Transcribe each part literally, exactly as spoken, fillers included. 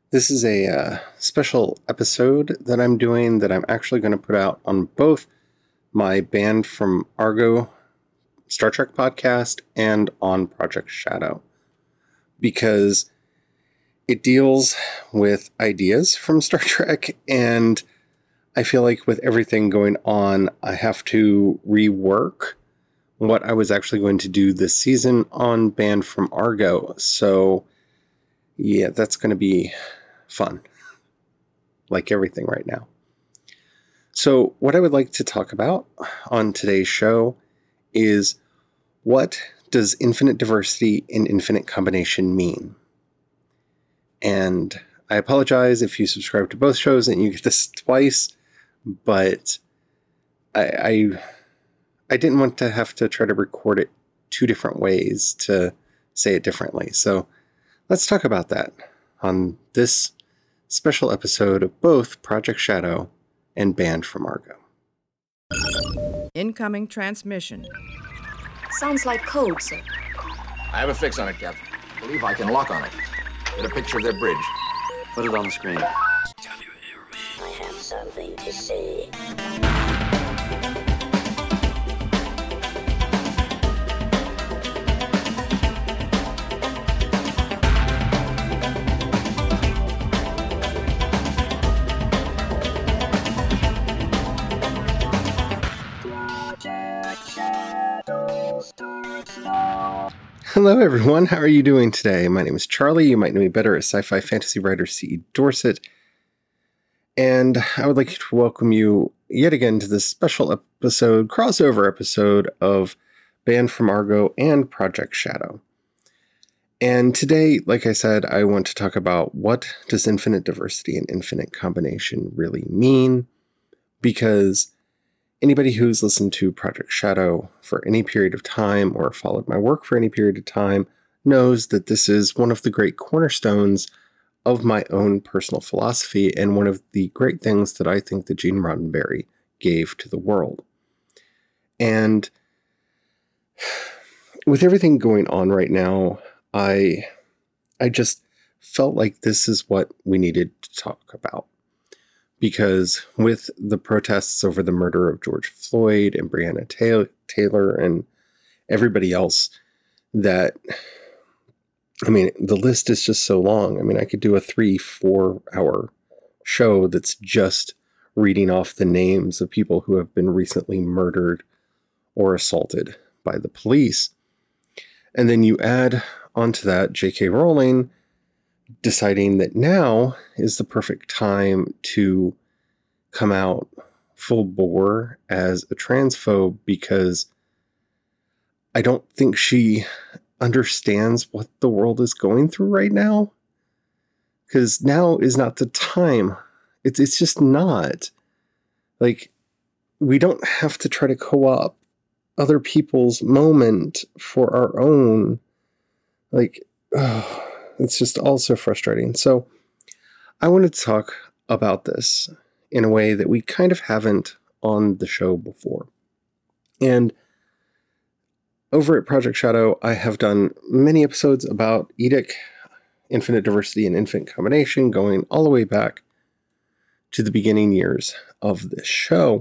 This is a uh, special episode that I'm doing that I'm actually going to put out on both my Banned from Argo Star Trek podcast and on Project Shadow, because it deals with ideas from Star Trek, and I feel like with everything going on, I have to rework what I was actually going to do this season on Banned from Argo. So yeah, that's going to be fun, like everything right now. So what I would like to talk about on today's show is, what does infinite diversity and infinite combination mean? And I apologize if you subscribe to both shows and you get this twice, but I, I I didn't want to have to try to record it two different ways to say it differently. So let's talk about that on this special episode of both Project Shadow and Banned from Argo. Incoming transmission. Sounds like code, sir. I have a fix on it, Captain. I believe I can lock on it. Get a picture of their bridge. Put it on the screen. Can you hear me? I have something to say. Hello everyone, how are you doing today? My name is Charlie. You might know me better as sci-fi fantasy writer C E Dorset. And I would like to welcome you yet again to this special episode, crossover episode of Banned from Argo and Project Shadow. And today, like I said, I want to talk about, what does infinite diversity and infinite combination really mean? Because anybody who's listened to Project Shadow for any period of time or followed my work for any period of time knows that this is one of the great cornerstones of my own personal philosophy and one of the great things that I think that Gene Roddenberry gave to the world. And with everything going on right now, I, I just felt like this is what we needed to talk about. Because with the protests over the murder of George Floyd and Breonna Taylor and everybody else, that, I mean, the list is just so long. I mean, I could do a three, four hour show that's just reading off the names of people who have been recently murdered or assaulted by the police. And then you add onto that J K Rowling deciding that now is the perfect time to come out full bore as a transphobe, because I don't think she understands what the world is going through right now. Because now is not the time. It's, it's just not. Like, we don't have to try to co-opt other people's moment for our own. Like, oh, it's just all so frustrating. So I wanted to talk about this in a way that we kind of haven't on the show before. And over at Project Shadow, I have done many episodes about Edic, infinite diversity and infinite combination, going all the way back to the beginning years of this show.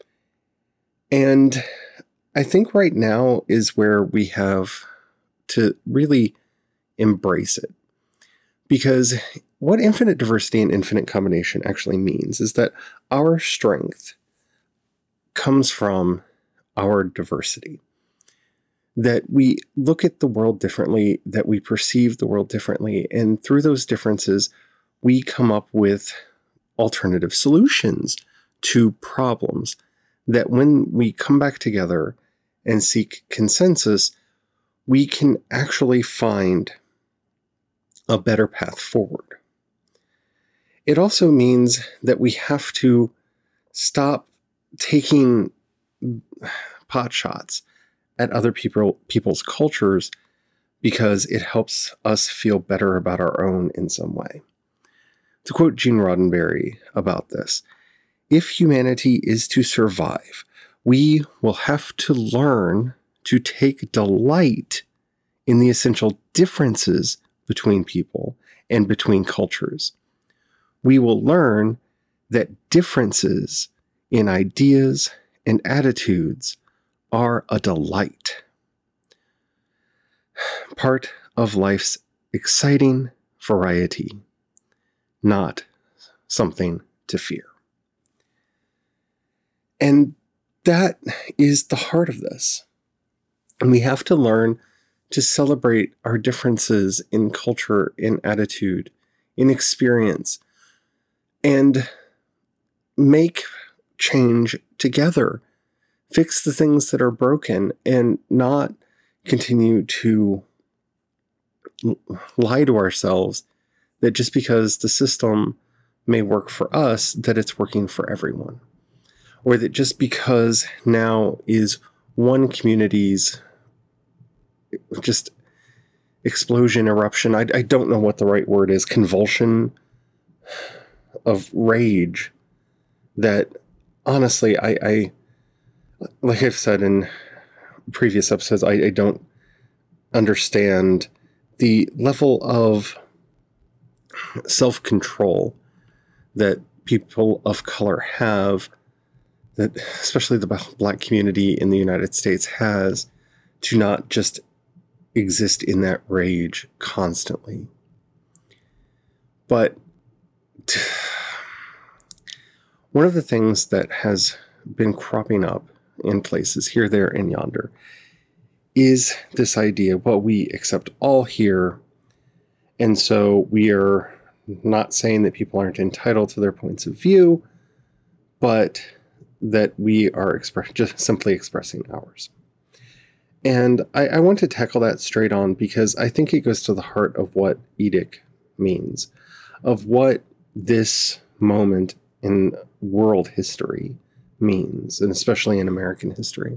And I think right now is where we have to really embrace it. Because what infinite diversity and infinite combination actually means is that our strength comes from our diversity. That we look at the world differently, that we perceive the world differently, and through those differences, we come up with alternative solutions to problems that when we come back together and seek consensus, we can actually find a better path forward. It also means that we have to stop taking pot shots at other people people's cultures because it helps us feel better about our own in some way. To quote Gene Roddenberry about this, if humanity is to survive, we will have to learn to take delight in the essential differences between people and between cultures. we will learn that differences in ideas and attitudes are a delight, part of life's exciting variety, not something to fear. And that is the heart of this. And we have to learn to celebrate our differences in culture, in attitude, in experience, and make change together. Fix the things that are broken and not continue to lie to ourselves that just because the system may work for us, that it's working for everyone. Or that just because now is one community's just explosion, eruption, I, I don't know what the right word is, convulsion of rage, that honestly, I, I like I've said in previous episodes, I, I don't understand the level of self-control that people of color have, that especially the Black community in the United States has, to not just exist in that rage constantly. But one of the things that has been cropping up in places here, there, and yonder is this idea, well, we accept all here, and so we are not saying that people aren't entitled to their points of view, but that we are express, just simply expressing ours. And I, I want to tackle that straight on because I think it goes to the heart of what edict means, of what this moment in world history means, and especially in American history.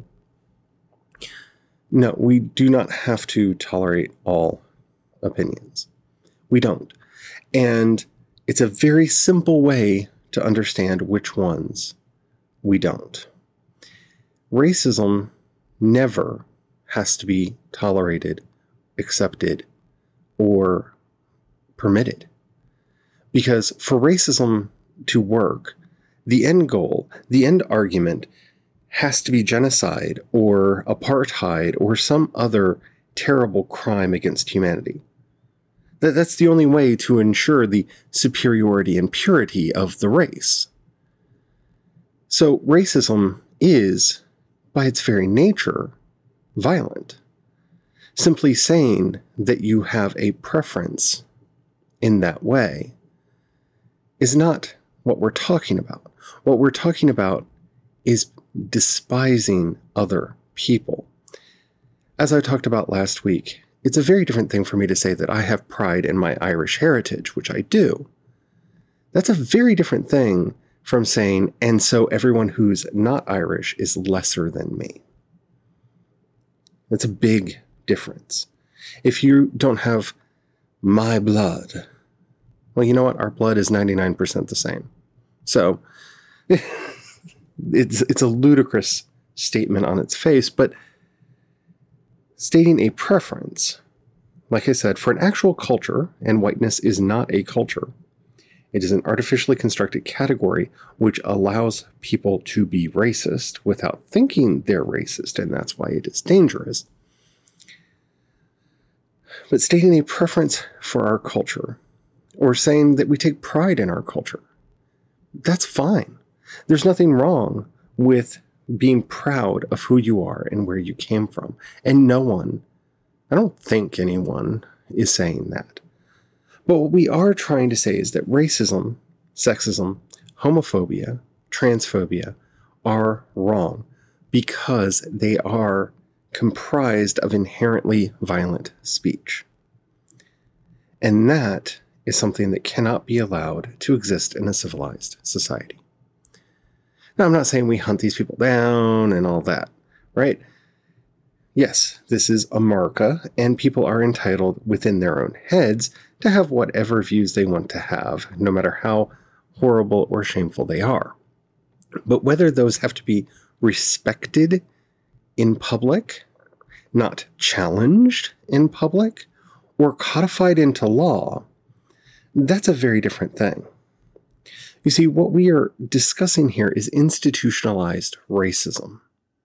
No, we do not have to tolerate all opinions. We don't. And it's a very simple way to understand which ones we don't. Racism never has to be tolerated, accepted, or permitted. Because for racism to work, the end goal, the end argument, has to be genocide or apartheid or some other terrible crime against humanity. That, that's the only way to ensure the superiority and purity of the race. So racism is, by its very nature, violent. Simply saying that you have a preference in that way is not what we're talking about. What we're talking about is despising other people. As I talked about last week, it's a very different thing for me to say that I have pride in my Irish heritage, which I do. That's a very different thing from saying, and so everyone who's not Irish is lesser than me. That's a big difference. If you don't have my blood, well, you know what? Our blood is ninety-nine percent the same. So it's it's a ludicrous statement on its face, but stating a preference, like I said, for an actual culture, and whiteness is not a culture. It is an artificially constructed category which allows people to be racist without thinking they're racist, and that's why it is dangerous. But stating a preference for our culture, or saying that we take pride in our culture, that's fine. There's nothing wrong with being proud of who you are and where you came from. And no one, I don't think anyone is saying that. But what we are trying to say is that racism, sexism, homophobia, transphobia are wrong because they are comprised of inherently violent speech. And that is something that cannot be allowed to exist in a civilized society. Now, I'm not saying we hunt these people down and all that, right? Yes, this is America, and people are entitled within their own heads to have whatever views they want to have, no matter how horrible or shameful they are. But whether those have to be respected in public, not challenged in public, or codified into law, that's a very different thing. You see, what we are discussing here is institutionalized racism.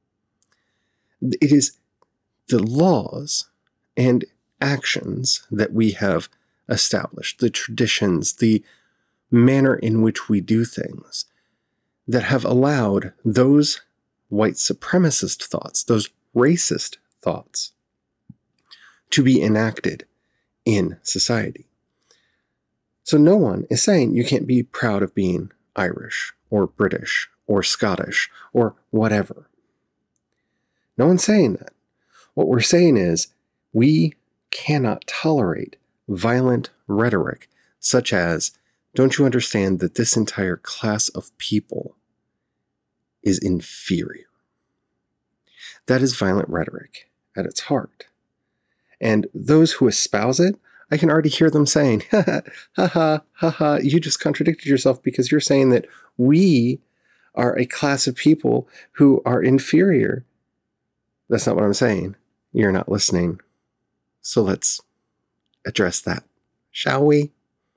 It is the laws and actions that we have established, the traditions, the manner in which we do things that have allowed those white supremacist thoughts, those racist thoughts, to be enacted in society. So no one is saying you can't be proud of being Irish or British or Scottish or whatever. No one's saying that. What we're saying is we cannot tolerate violent rhetoric such as, don't you understand that this entire class of people is inferior? That is violent rhetoric at its heart. And those who espouse it, I can already hear them saying, ha ha, ha ha, ha ha, you just contradicted yourself because you're saying that we are a class of people who are inferior. That's not what I'm saying. You're not listening. So let's address that, shall we?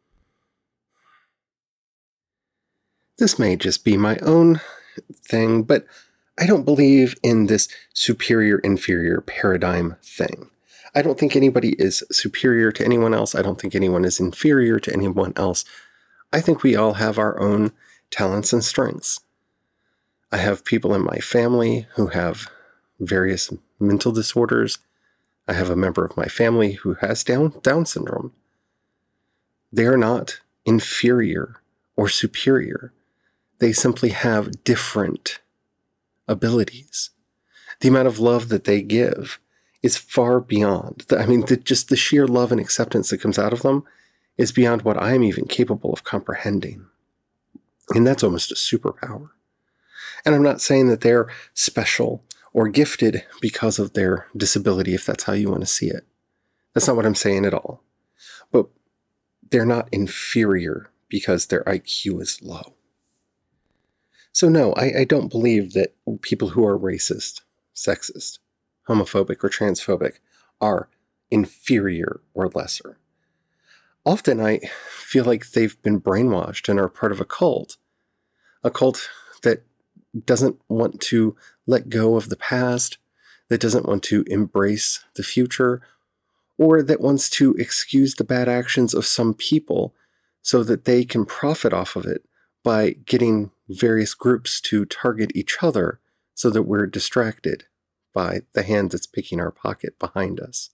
This may just be my own thing, but I don't believe in this superior-inferior paradigm thing. I don't think anybody is superior to anyone else. I don't think anyone is inferior to anyone else. I think we all have our own talents and strengths. I have people in my family who have various mental disorders. I have a member of my family who has Down, Down syndrome. They are not inferior or superior. They simply have different abilities. The amount of love that they give is far beyond. The, I mean, the, just the sheer love and acceptance that comes out of them is beyond what I am even capable of comprehending. And that's almost a superpower. And I'm not saying that they're special or gifted because of their disability, if that's how you want to see it. That's not what I'm saying at all. But they're not inferior because their I Q is low. So no, I, I don't believe that people who are racist, sexist, homophobic, or transphobic are inferior or lesser. Often I feel like they've been brainwashed and are part of a cult. A cult that doesn't want to let go of the past, that doesn't want to embrace the future, or that wants to excuse the bad actions of some people so that they can profit off of it by getting various groups to target each other so that we're distracted by the hand that's picking our pocket behind us.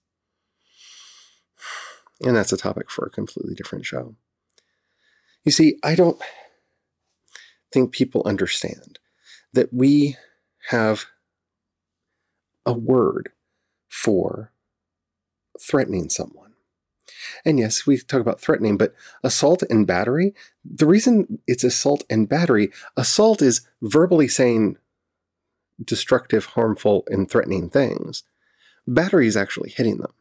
And that's a topic for a completely different show. You see, I don't think people understand that we have a word for threatening someone. And yes, we talk about threatening, but assault and battery, the reason it's assault and battery, assault is verbally saying destructive, harmful, and threatening things. Battery is actually hitting them.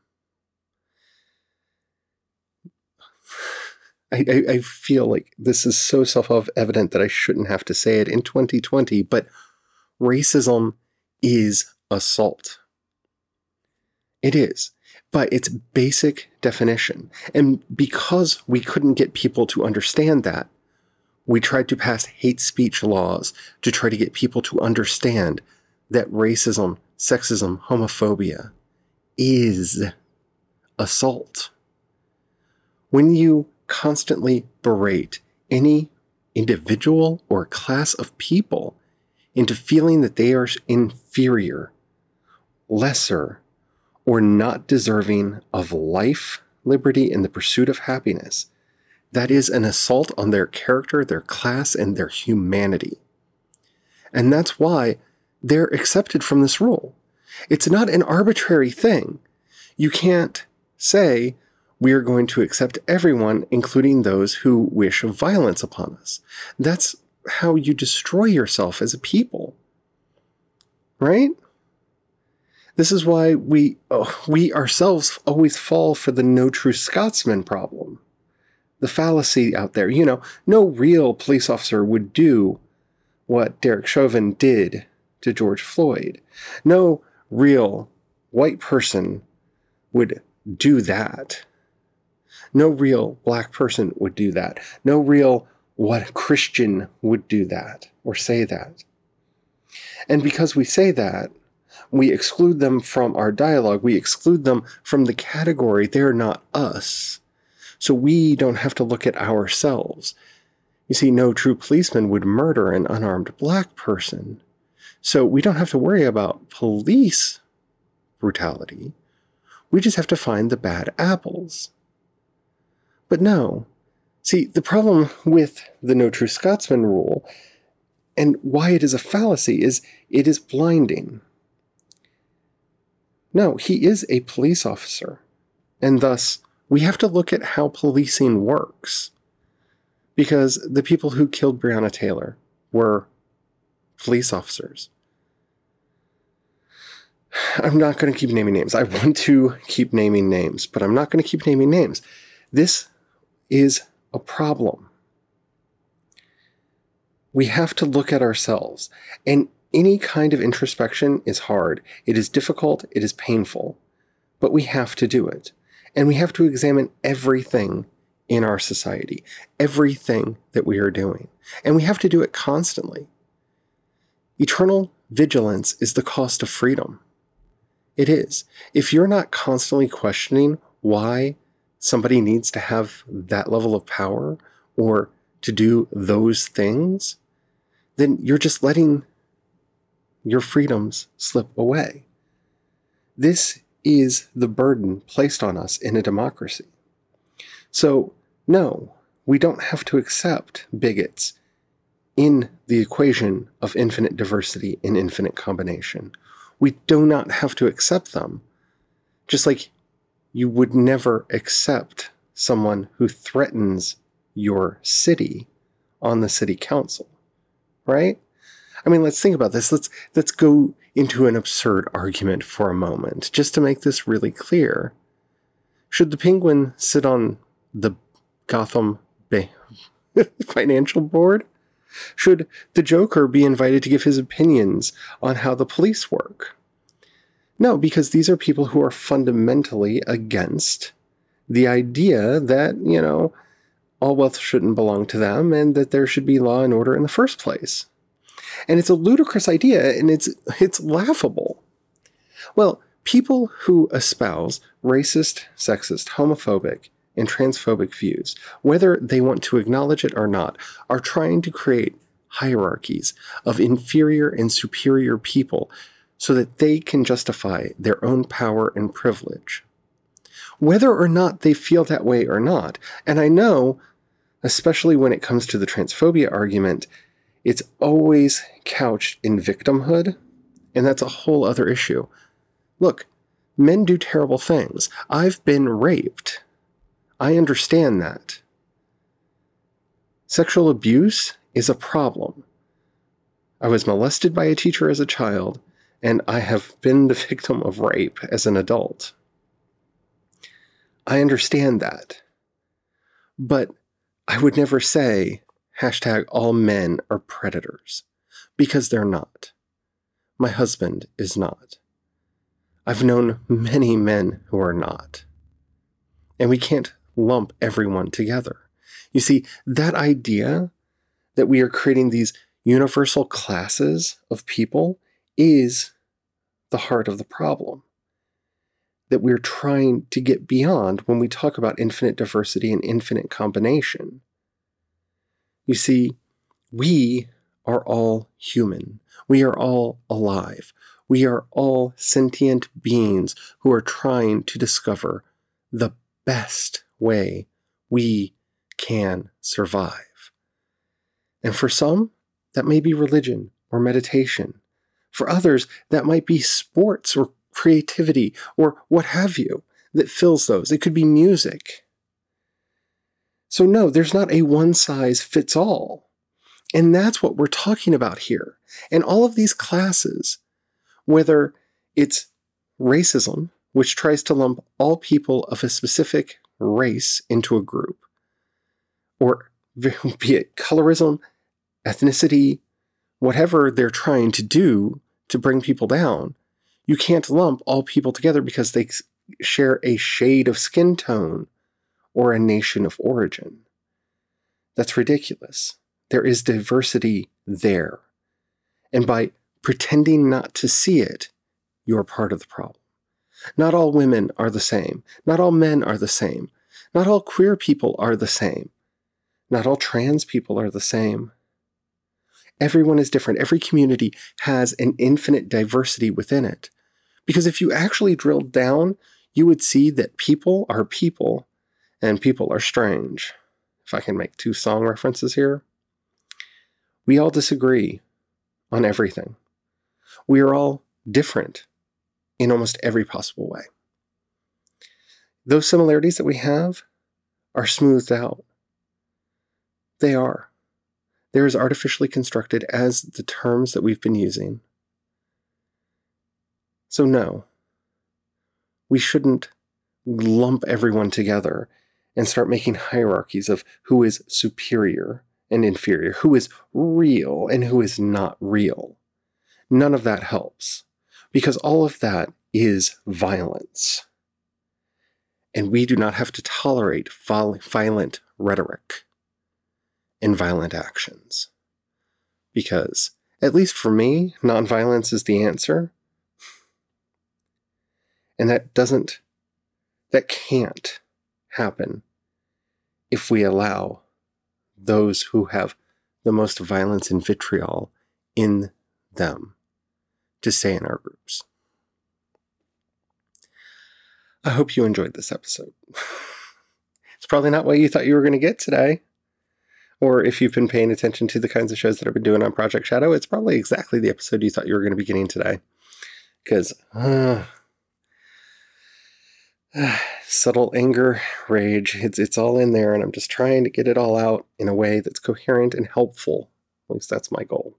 I, I, I feel like this is so self-evident that I shouldn't have to say it in twenty twenty, but racism is assault. It is, by its basic definition. And because we couldn't get people to understand that, we tried to pass hate speech laws to try to get people to understand that racism, sexism, homophobia is assault. When you constantly berate any individual or class of people into feeling that they are inferior, lesser, or not deserving of life, liberty, and the pursuit of happiness, that is an assault on their character, their class, and their humanity. And that's why they're accepted from this rule. It's not an arbitrary thing. You can't say, we are going to accept everyone, including those who wish violence upon us. That's how you destroy yourself as a people. Right? This is why we oh, we ourselves always fall for the no true Scotsman problem. The fallacy out there. You know, no real police officer would do what Derek Chauvin did to George Floyd. No real white person would do that. No real black person would do that. No real what Christian would do that or say that. And because we say that, we exclude them from our dialogue. We exclude them from the category. They're not us. So we don't have to look at ourselves. You see, no true policeman would murder an unarmed black person. So we don't have to worry about police brutality. We just have to find the bad apples. But no. See, the problem with the No True Scotsman rule, and why it is a fallacy, is it is blinding. No, he is a police officer, and thus we have to look at how policing works. Because the people who killed Breonna Taylor were police officers. I'm not going to keep naming names. I want to keep naming names, but I'm not going to keep naming names. This is a problem. We have to look at ourselves, and any kind of introspection is hard. It is difficult. It is painful, but we have to do it. And we have to examine everything in our society, everything that we are doing. And we have to do it constantly. Eternal vigilance is the cost of freedom. It is. If you're not constantly questioning why somebody needs to have that level of power or to do those things, then you're just letting your freedoms slip away. This is the burden placed on us in a democracy. So, no, we don't have to accept bigots in the equation of infinite diversity and infinite combination. We do not have to accept them. Just like you would never accept someone who threatens your city on the city council, right? I mean, let's think about this. Let's let's go into an absurd argument for a moment, just to make this really clear. Should the Penguin sit on the Gotham Bay Financial Board? Should the Joker be invited to give his opinions on how the police work? No, because these are people who are fundamentally against the idea that, you know, all wealth shouldn't belong to them and that there should be law and order in the first place. And it's a ludicrous idea, and it's it's laughable. Well, people who espouse racist, sexist, homophobic, and transphobic views, whether they want to acknowledge it or not, are trying to create hierarchies of inferior and superior people so that they can justify their own power and privilege. Whether or not they feel that way or not, and I know, especially when it comes to the transphobia argument, it's always couched in victimhood, and that's a whole other issue. Look, men do terrible things. I've been raped. I understand that. Sexual abuse is a problem. I was molested by a teacher as a child, and I have been the victim of rape as an adult. I understand that. But I would never say, hashtag all men are predators, because they're not. My husband is not. I've known many men who are not. And we can't lump everyone together. You see, that idea that we are creating these universal classes of people is the heart of the problem that we're trying to get beyond when we talk about infinite diversity and infinite combination. You see, we are all human. We are all alive. We are all sentient beings who are trying to discover the best way we can survive. And for some, that may be religion or meditation. For others, that might be sports or creativity or what have you that fills those. It could be music. So no, there's not a one-size-fits-all. And that's what we're talking about here. And all of these classes, whether it's racism, which tries to lump all people of a specific race into a group, or be it colorism, ethnicity, whatever they're trying to do to bring people down, you can't lump all people together because they share a shade of skin tone or a nation of origin. That's ridiculous. There is diversity there. And by pretending not to see it, you're part of the problem. Not all women are the same. Not all men are the same. Not all queer people are the same. Not all trans people are the same. Everyone is different. Every community has an infinite diversity within it. Because if you actually drilled down, you would see that people are people and people are strange. If I can make two song references here. We all disagree on everything. We are all different in almost every possible way. Those similarities that we have are smoothed out. They are. They're as artificially constructed as the terms that we've been using. So no, we shouldn't lump everyone together and start making hierarchies of who is superior and inferior, who is real and who is not real. None of that helps, because all of that is violence. And we do not have to tolerate violent rhetoric and violent actions. Because, at least for me, nonviolence is the answer. And that doesn't, that can't happen if we allow those who have the most violence and vitriol in them to stay in our groups. I hope you enjoyed this episode. It's probably not what you thought you were going to get today. Or if you've been paying attention to the kinds of shows that I've been doing on Project Shadow, it's probably exactly the episode you thought you were going to be getting today. Because, uh, uh, subtle anger, rage, it's, it's all in there, and I'm just trying to get it all out in a way that's coherent and helpful. At least that's my goal.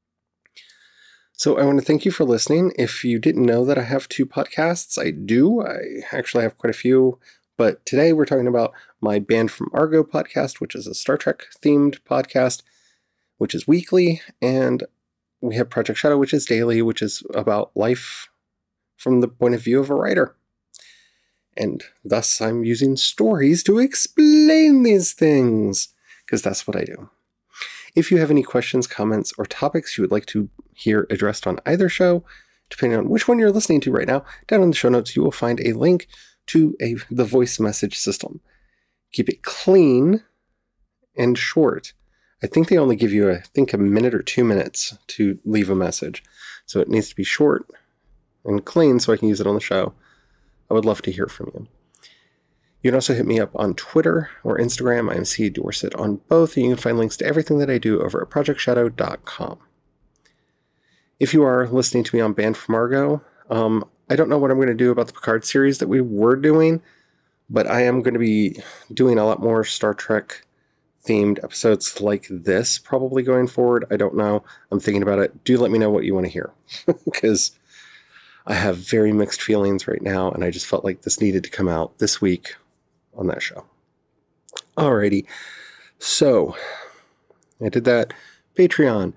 So I want to thank you for listening. If you didn't know that I have two podcasts, I do. I actually have quite a few. But today we're talking about my Banned from Argo podcast, which is a Star Trek themed podcast, which is weekly. And we have Project Shadow, which is daily, which is about life from the point of view of a writer. And thus I'm using stories to explain these things, because that's what I do. If you have any questions, comments, or topics you would like to hear addressed on either show, depending on which one you're listening to right now, down in the show notes you will find a link to a the voice message system. Keep it clean and short. I think they only give you, I think, a minute or two minutes to leave a message. So it needs to be short and clean so I can use it on the show. I would love to hear from you. You can also hit me up on Twitter or Instagram. I am C. Dorsett on both, and you can find links to everything that I do over at project shadow dot com. If you are listening to me on Banned from Argo, um, I don't know what I'm going to do about the Picard series that we were doing, but I am going to be doing a lot more Star Trek themed episodes like this probably going forward. I don't know. I'm thinking about it. Do let me know what you want to hear, because I have very mixed feelings right now, and I just felt like this needed to come out this week on that show. Alrighty. So, I did that. Patreon.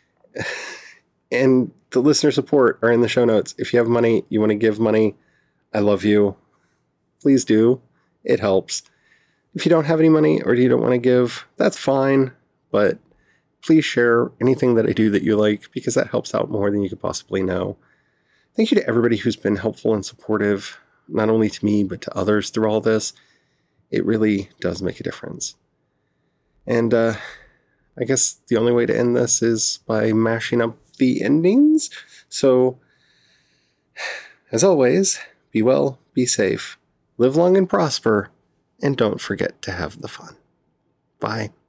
And the listener support are in the show notes. If you have money, you want to give money, I love you. Please do. It helps. If you don't have any money or you don't want to give, that's fine. But please share anything that I do that you like, because that helps out more than you could possibly know. Thank you to everybody who's been helpful and supportive, not only to me, but to others through all this. It really does make a difference. And uh, I guess the only way to end this is by mashing up the endings. So, as always, be well, be safe, live long and prosper, and don't forget to have the fun. Bye.